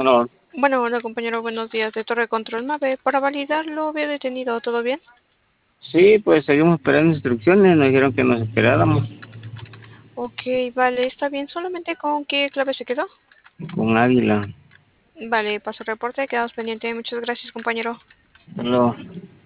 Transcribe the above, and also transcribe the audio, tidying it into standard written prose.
No, Bueno, hola compañero, buenos días de Torre Control Mave. Para validarlo, había detenido, ¿todo bien? sí, pues seguimos esperando instrucciones, nos dijeron que nos esperáramos Ok, vale, está bien. ¿Solamente con qué clave se quedó? con Águila. Vale, paso reporte, quedamos pendientes. Muchas gracias, compañero. No.